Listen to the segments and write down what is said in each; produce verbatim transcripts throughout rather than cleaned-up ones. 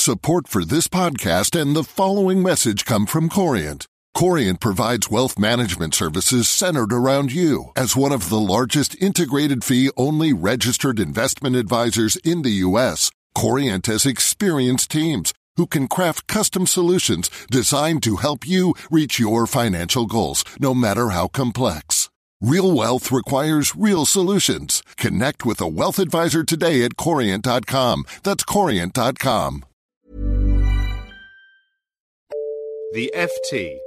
Support for this podcast and the following message come from Corient. Corient provides wealth management services centered around you. As one of the largest integrated fee-only registered investment advisors in the U S, Corient has experienced teams who can craft custom solutions designed to help you reach your financial goals, no matter how complex. Real wealth requires real solutions. Connect with a wealth advisor today at corient dot com. That's corient dot com. The F T.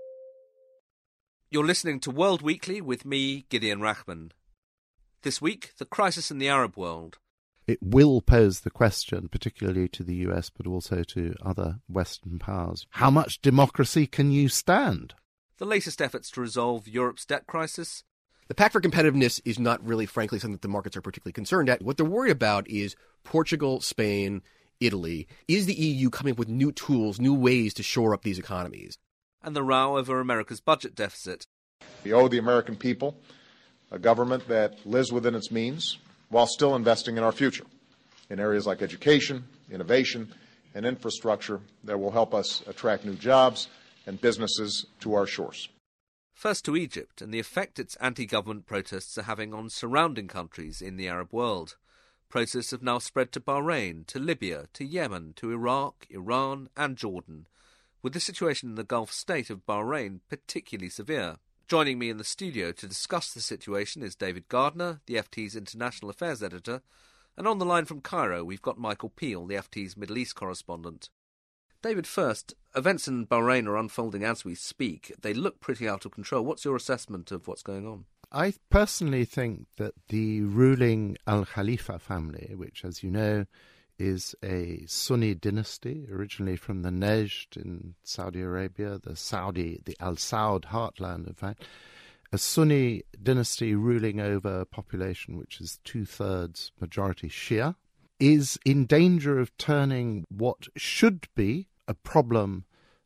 You're listening to World Weekly with me, Gideon Rachman. This week, the crisis in the Arab world. It will pose the question, particularly to the U S, but also to other Western powers. How much democracy can you stand? The latest efforts to resolve Europe's debt crisis. The Pact for Competitiveness is not really, frankly, something that the markets are particularly concerned at. What they're worried about is Portugal, Spain, Italy. Is the E U coming up with new tools, new ways to shore up these economies? And the row over America's budget deficit. We owe the American people a government that lives within its means while still investing in our future in areas like education, innovation, and infrastructure that will help us attract new jobs and businesses to our shores. First to Egypt and the effect its anti-government protests are having on surrounding countries in the Arab world. Protests have now spread to Bahrain, to Libya, to Yemen, to Iraq, Iran and Jordan, with the situation in the Gulf state of Bahrain particularly severe. Joining me in the studio to discuss the situation is David Gardner, the F T's International Affairs Editor, and on the line from Cairo we've got Michael Peel, the F T's Middle East correspondent. David, first, events in Bahrain are unfolding as we speak. They look pretty out of control. What's your assessment of what's going on? I personally think that the ruling Al Khalifa family, which, as you know, is a Sunni dynasty, originally from the Najd in Saudi Arabia, the Saudi, the Al Saud heartland, in fact, a Sunni dynasty ruling over a population which is two-thirds majority Shia, is in danger of turning what should be a problem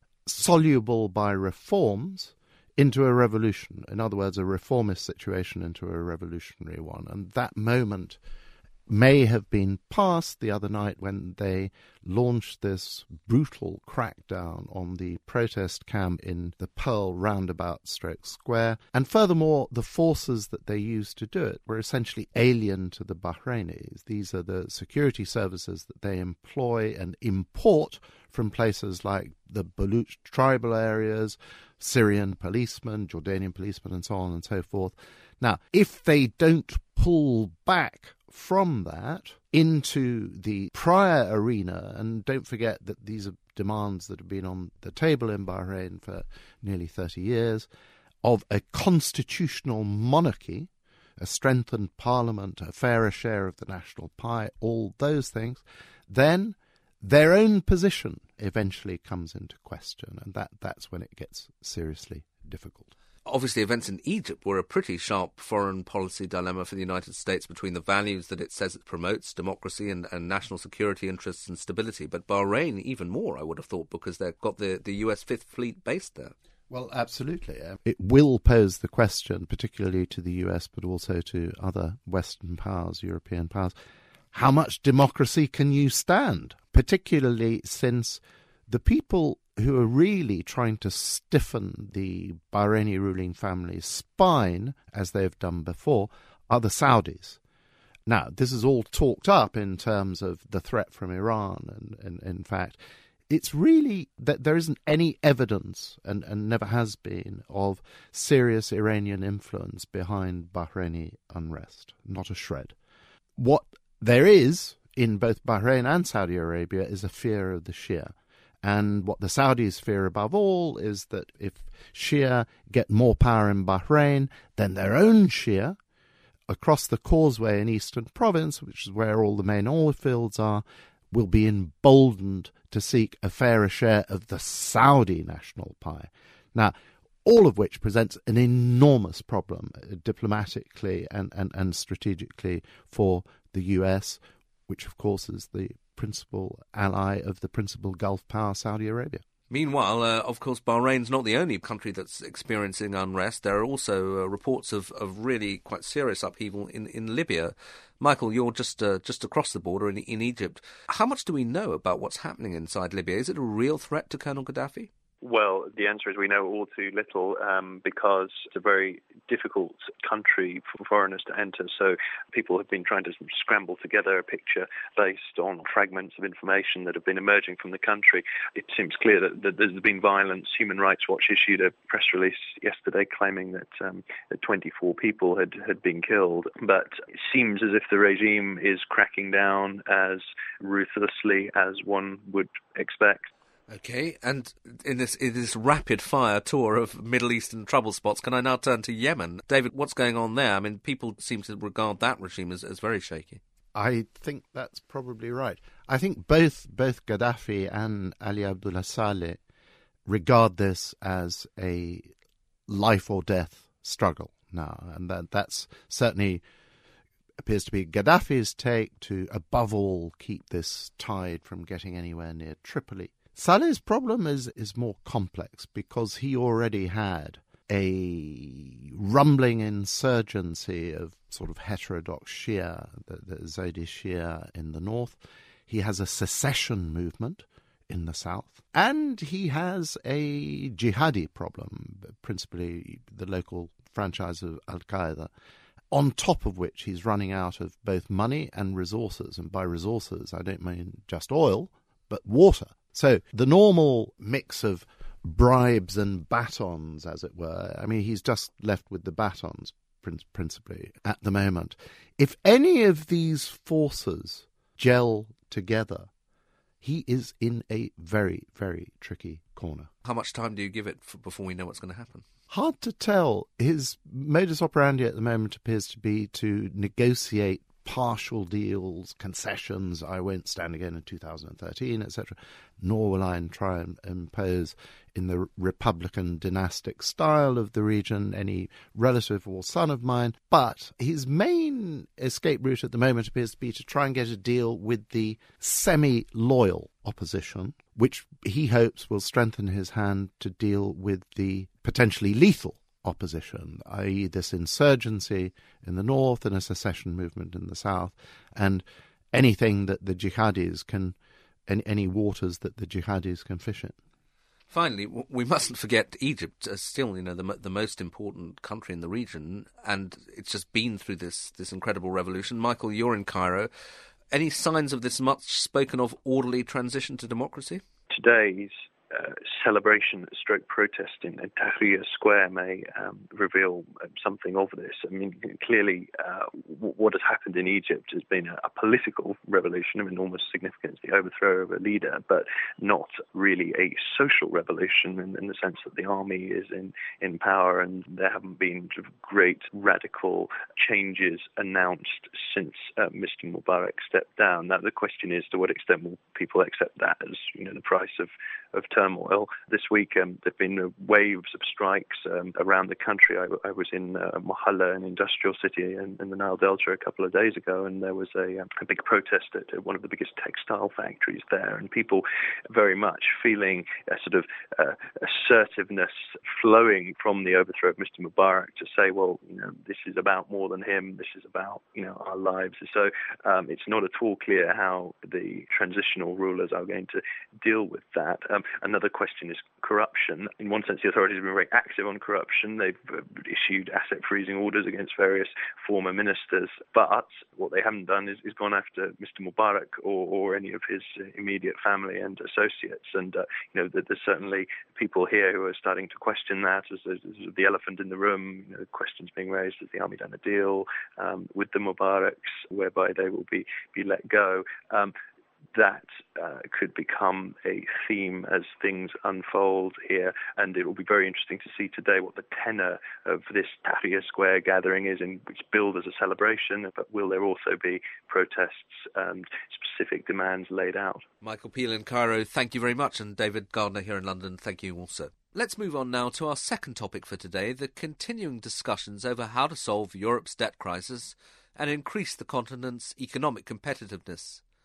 soluble by reforms into a revolution. In other words, a reformist situation into a revolutionary one. And that moment may have been past the other night when they launched this brutal crackdown on the protest camp in the Pearl Roundabout Stroke Square. And furthermore, the forces that they used to do it were essentially alien to the Bahrainis. These are the security services that they employ and import from places like the Baluch tribal areas, Syrian policemen, Jordanian policemen, and so on and so forth. Now, if they don't pull back from that into the prior arena, and don't forget that these are demands that have been on the table in Bahrain for nearly thirty years, of a constitutional monarchy, a strengthened parliament, a fairer share of the national pie, all those things, then their own position eventually comes into question, and that, that's when it gets seriously difficult. Obviously, events in Egypt were a pretty sharp foreign policy dilemma for the United States between the values that it says it promotes, democracy and, and national security interests and stability. But Bahrain, even more, I would have thought, because they've got the, the U S Fifth Fleet based there. Well, absolutely. It will pose the question, particularly to the U S, but also to other Western powers, European powers. How much democracy can you stand, particularly since the people who are really trying to stiffen the Bahraini ruling family's spine, as they've done before, are the Saudis. Now, this is all talked up in terms of the threat from Iran, and, and in fact, it's really that there isn't any evidence, and, and never has been, of serious Iranian influence behind Bahraini unrest. Not a shred. What there is in both Bahrain and Saudi Arabia is a fear of the Shia. And what the Saudis fear above all is that if Shia get more power in Bahrain, then their own Shia, across the causeway in Eastern Province, which is where all the main oil fields are, will be emboldened to seek a fairer share of the Saudi national pie. Now, all of which presents an enormous problem uh, diplomatically and, and, and strategically for the U S, which of course is the principal ally of the principal Gulf power, Saudi Arabia. Meanwhile, uh, of course, Bahrain's not the only country that's experiencing unrest. There are also uh, reports of, of really quite serious upheaval in, in Libya. Michael, you're just uh, just across the border in, in Egypt. How much do we know about what's happening inside Libya? Is it a real threat to Colonel Gaddafi? Well, the answer is we know all too little um, because it's a very difficult country for foreigners to enter. So people have been trying to scramble together a picture based on fragments of information that have been emerging from the country. It seems clear that, that there's been violence. Human Rights Watch issued a press release yesterday claiming that, um, that twenty-four people had, had been killed. But it seems as if the regime is cracking down as ruthlessly as one would expect. Okay, and in this in this rapid-fire tour of Middle Eastern trouble spots, can I now turn to Yemen? David, what's going on there? I mean, people seem to regard that regime as, as very shaky. I think that's probably right. I think both both Gaddafi and Ali Abdullah Saleh regard this as a life-or-death struggle now, and that that's certainly appears to be Gaddafi's take to, above all, keep this tide from getting anywhere near Tripoli. Saleh's problem is, is more complex because he already had a rumbling insurgency of sort of heterodox Shia, the, the Zaydi Shia in the north. He has a secession movement in the south. And he has a jihadi problem, principally the local franchise of Al-Qaeda, on top of which he's running out of both money and resources. And by resources, I don't mean just oil, but water. So the normal mix of bribes and batons, as it were, I mean, he's just left with the batons, principally, at the moment. If any of these forces gel together, he is in a very, very tricky corner. How much time do you give it for, before we know what's going to happen? Hard to tell. His modus operandi at the moment appears to be to negotiate partial deals, concessions. I won't stand again in two thousand thirteen, et cetera. Nor will I try and impose, in the Republican dynastic style of the region, any relative or son of mine. But his main escape route at the moment appears to be to try and get a deal with the semi-loyal opposition, which he hopes will strengthen his hand to deal with the potentially lethal opposition, that is this insurgency in the north and a secession movement in the south, and anything that the jihadis can, any, any waters that the jihadis can fish in. Finally, we mustn't forget Egypt as still, you know, the the most important country in the region, and it's just been through this this incredible revolution. Michael, you're in Cairo. Any signs of this much spoken of orderly transition to democracy? Today's Uh, celebration stroke protest in, in Tahrir Square may um, reveal something of this. I mean, clearly uh, w- what has happened in Egypt has been a, a political revolution of enormous significance, the overthrow of a leader, but not really a social revolution in, in the sense that the army is in, in power and there haven't been sort of great radical changes announced since uh, Mister Mubarak stepped down. Now, the question is, to what extent will people accept that as, you know, the price of, of turmoil? This week um, there have been uh, waves of strikes um, around the country. I, I was in uh, Mohalla, an industrial city in, in the Nile Delta, a couple of days ago, and there was a, um, a big protest at, at one of the biggest textile factories there, and people very much feeling a sort of uh, assertiveness flowing from the overthrow of Mister Mubarak to say, well, you know, this is about more than him, this is about, you know, our lives. So um, it's not at all clear how the transitional rulers are going to deal with that. Um, another question is corruption. In one sense, the authorities have been very active on corruption. They've uh, issued asset freezing orders against various former ministers. But what they haven't done is, is gone after Mister Mubarak or, or any of his uh, immediate family and associates. And, uh, you know, there's certainly people here who are starting to question that as, as, as the elephant in the room. You know, questions being raised, has the army done a deal um, with the Mubaraks whereby they will be, be let go? Um, That uh, could become a theme as things unfold here, and it will be very interesting to see today what the tenor of this Tahrir Square gathering is, in which billed as a celebration, but will there also be protests and specific demands laid out? Michael Peel in Cairo, thank you very much, and David Gardner here in London, thank you also. Let's move on now to our second topic for today, the continuing discussions over how to solve Europe's debt crisis and increase the continent's economic competitiveness.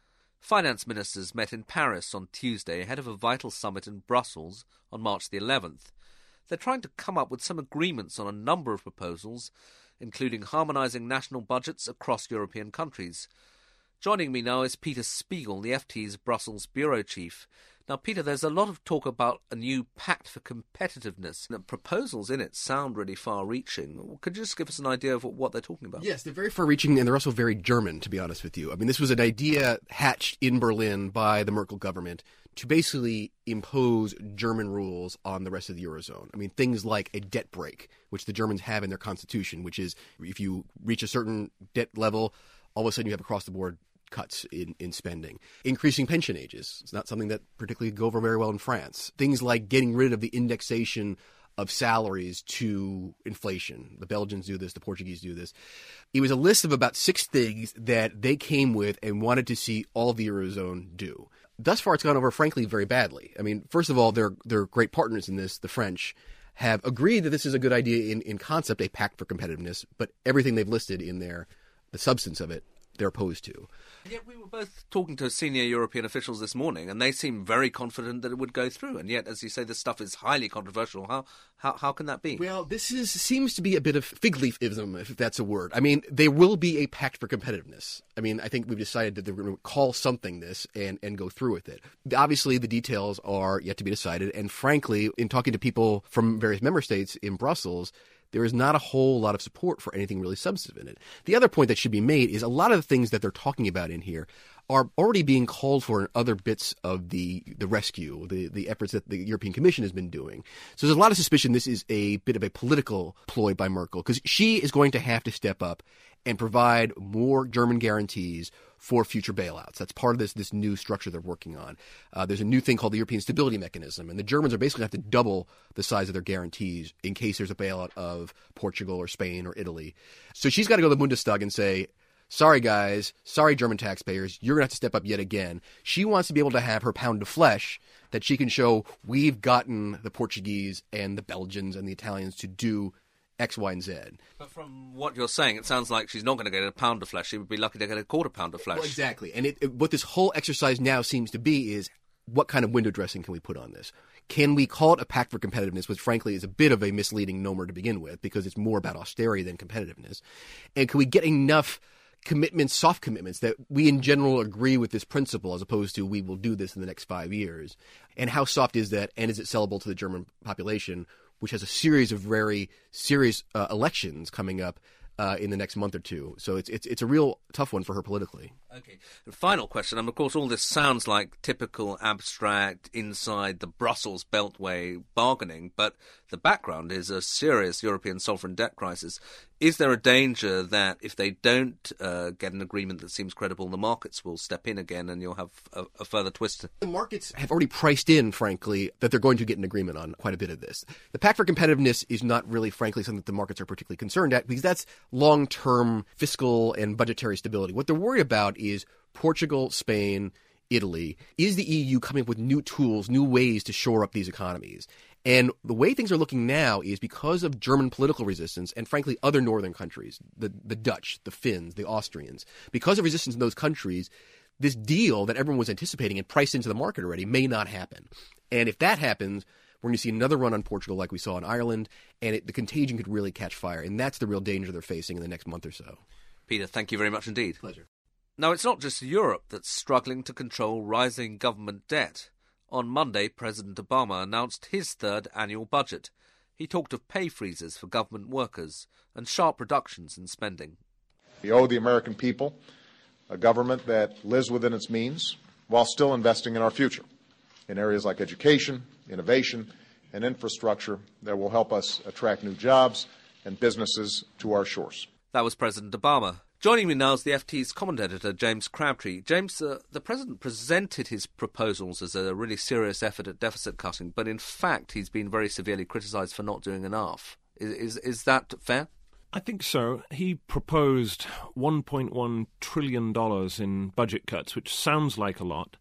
Finance ministers met in Paris on Tuesday ahead of a vital summit in Brussels on March the eleventh. They're trying to come up with some agreements on a number of proposals, including harmonising national budgets across European countries. Joining me now is Peter Spiegel, the F T's Brussels bureau chief. Now, Peter, there's a lot of talk about a new pact for competitiveness. The proposals in it sound really far-reaching. Could you just give us an idea of what they're talking about? Yes, they're very far-reaching, and they're also very German, to be honest with you. I mean, this was an idea hatched in Berlin by the Merkel government to basically impose German rules on the rest of the Eurozone. I mean, things like a debt break, which the Germans have in their constitution, which is if you reach a certain debt level, all of a sudden you have across-the-board cuts in, in spending. Increasing pension ages. It's not something that particularly go over very well in France. Things like getting rid of the indexation of salaries to inflation. The Belgians do this. The Portuguese do this. It was a list of about six things that they came with and wanted to see all the Eurozone do. Thus far, it's gone over, frankly, very badly. I mean, first of all, they're, they're great partners in this. The French have agreed that this is a good idea in, in concept, a pact for competitiveness, but everything they've listed in there, the substance of it, they're opposed to. Yet we were both talking to senior European officials this morning, and they seem very confident that it would go through. And yet, as you say, this stuff is highly controversial. How how how can that be? Well, this is seems to be a bit of fig leafism, if that's a word. I mean, there will be a pact for competitiveness. I mean, I think we've decided that they're going to call something this and, and go through with it. Obviously, the details are yet to be decided. And frankly, in talking to people from various member states in Brussels, there is not a whole lot of support for anything really substantive in it. The other point that should be made is a lot of the things that they're talking about in here are already being called for in other bits of the, the rescue, the, the efforts that the European Commission has been doing. So there's a lot of suspicion this is a bit of a political ploy by Merkel, because she is going to have to step up and provide more German guarantees for future bailouts. That's part of this this new structure they're working on. Uh, there's a new thing called the European Stability Mechanism, and the Germans are basically going to have to double the size of their guarantees in case there's a bailout of Portugal or Spain or Italy. So she's got to go to the Bundestag and say, sorry, guys, sorry, German taxpayers, you're going to have to step up yet again. She wants to be able to have her pound of flesh that she can show we've gotten the Portuguese and the Belgians and the Italians to do X, Y, and Z. But from what you're saying, it sounds like she's not going to get a pound of flesh. She would be lucky to get a quarter pound of flesh. Well, exactly. And it, it, what this whole exercise now seems to be is, what kind of window dressing can we put on this? Can we call it a pact for competitiveness, which frankly is a bit of a misleading nomer to begin with, because it's more about austerity than competitiveness? And can we get enough commitments, soft commitments, that we in general agree with this principle as opposed to we will do this in the next five years? And how soft is that? And is it sellable to the German population, which has a series of very serious uh, elections coming up uh, in the next month or two? So it's it's it's a real tough one for her politically. Okay. And final question, and of course all this sounds like typical abstract inside the Brussels Beltway bargaining, but the background is a serious European sovereign debt crisis. Is there a danger that if they don't uh, get an agreement that seems credible, the markets will step in again and you'll have a, a further twist? The markets have already priced in, frankly, that they're going to get an agreement on quite a bit of this. The Pact for Competitiveness is not really, frankly, something that the markets are particularly concerned at, because that's long-term fiscal and budgetary stability. What they're worried about is Portugal, Spain, Italy. Is the E U coming up with new tools, new ways to shore up these economies? And the way things are looking now is because of German political resistance and, frankly, other northern countries, the, the Dutch, the Finns, the Austrians, because of resistance in those countries, this deal that everyone was anticipating and priced into the market already may not happen. And if that happens, we're going to see another run on Portugal like we saw in Ireland, and it, the contagion could really catch fire. And that's the real danger they're facing in the next month or so. Peter, thank you very much indeed. Pleasure. Now, it's not just Europe that's struggling to control rising government debt. On Monday, President Obama announced his third annual budget. He talked of pay freezes for government workers and sharp reductions in spending. We owe the American people a government that lives within its means while still investing in our future in areas like education, innovation, and infrastructure that will help us attract new jobs and businesses to our shores. That was President Obama. Joining me now is the F T's comment editor, James Crabtree. James, uh, the President presented his proposals as a really serious effort at deficit cutting, but in fact he's been very severely criticised for not doing enough. Is, is, is that fair? I think so. He proposed one point one trillion dollars in budget cuts, which sounds like a lot,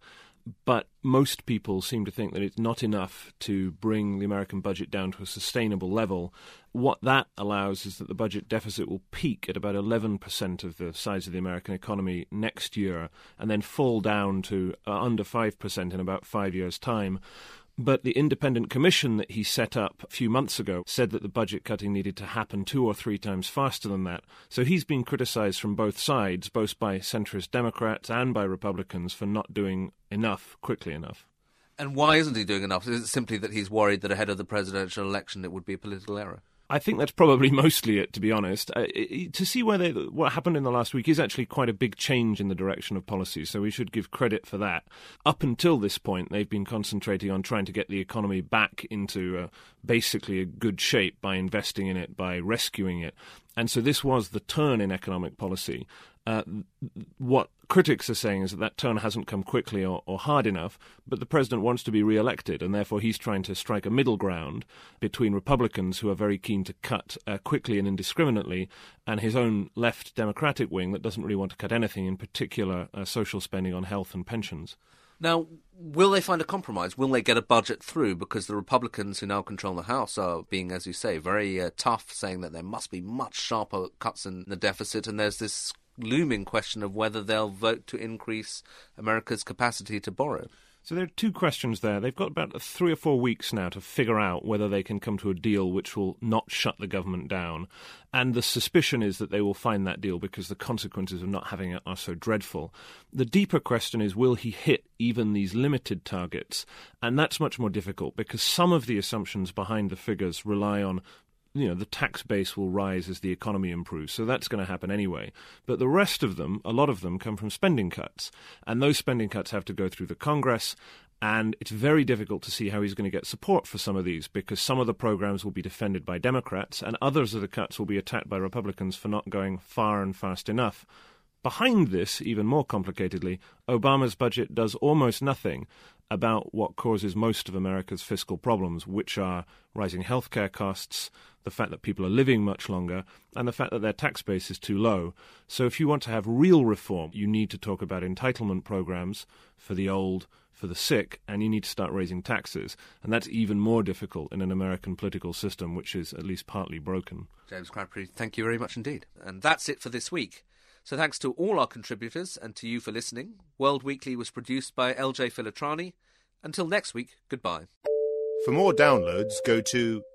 but most people seem to think that it's not enough to bring the American budget down to a sustainable level. What that allows is that the budget deficit will peak at about eleven percent of the size of the American economy next year and then fall down to uh, under five percent in about five years' time. But the independent commission that he set up a few months ago said that the budget cutting needed to happen two or three times faster than that. So he's been criticized from both sides, both by centrist Democrats and by Republicans, for not doing enough quickly enough. And why isn't he doing enough? Is it simply that he's worried that ahead of the presidential election it would be a political error? I think that's probably mostly it, to be honest. Uh, it, to see where they, what happened in the last week is actually quite a big change in the direction of policy, so we should give credit for that. Up until this point, they've been concentrating on trying to get the economy back into uh, basically a good shape by investing in it, by rescuing it. And so this was the turn in economic policy. Uh, what critics are saying is that that turn hasn't come quickly or, or hard enough, but the president wants to be re-elected, and therefore he's trying to strike a middle ground between Republicans, who are very keen to cut uh, quickly and indiscriminately, and his own left Democratic wing that doesn't really want to cut anything, in particular uh, social spending on health and pensions. Now, will they find a compromise? Will they get a budget through? Because the Republicans who now control the House are being, as you say, very uh, tough, saying that there must be much sharper cuts in the deficit, and there's this looming question of whether they'll vote to increase America's capacity to borrow. So there are two questions there. They've got about three or four weeks now to figure out whether they can come to a deal which will not shut the government down. And the suspicion is that they will find that deal because the consequences of not having it are so dreadful. The deeper question is, will he hit even these limited targets? And that's much more difficult because some of the assumptions behind the figures rely on, you know, the tax base will rise as the economy improves, so that's going to happen anyway. But the rest of them, a lot of them, come from spending cuts, and those spending cuts have to go through the Congress, and it's very difficult to see how he's going to get support for some of these, because some of the programs will be defended by Democrats, and others of the cuts will be attacked by Republicans for not going far and fast enough. Behind this, even more complicatedly, Obama's budget does almost nothing about what causes most of America's fiscal problems, which are rising healthcare costs, the fact that people are living much longer, and the fact that their tax base is too low. So if you want to have real reform, you need to talk about entitlement programs for the old, for the sick, and you need to start raising taxes. And that's even more difficult in an American political system, which is at least partly broken. James Crabtree, thank you very much indeed. And that's it for this week. So thanks to all our contributors and to you for listening. World Weekly was produced by L J Filitrani. Until next week, goodbye. For more downloads, go to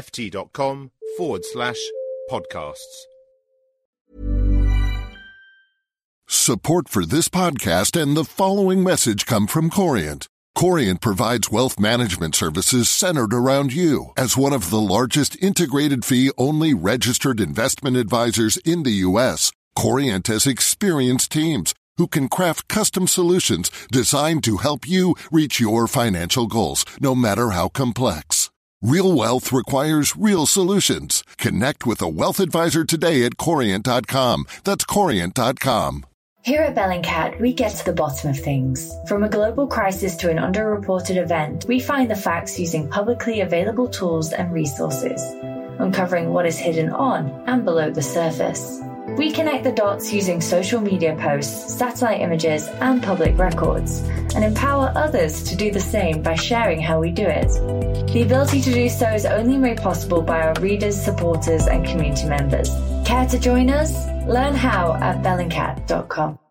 ft.com forward slash podcasts. Support for this podcast and the following message come from Corient. Corient provides wealth management services centered around you. As one of the largest integrated fee-only registered investment advisors in the U S, Corient has experienced teams who can craft custom solutions designed to help you reach your financial goals, no matter how complex. Real wealth requires real solutions. Connect with a wealth advisor today at Corient dot com. That's Corient dot com. Here at Bellingcat, we get to the bottom of things. From a global crisis to an underreported event, we find the facts using publicly available tools and resources, uncovering what is hidden on and below the surface. We connect the dots using social media posts, satellite images, and public records, and empower others to do the same by sharing how we do it. The ability to do so is only made possible by our readers, supporters, and community members. Care to join us? Learn how at bellingcat dot com.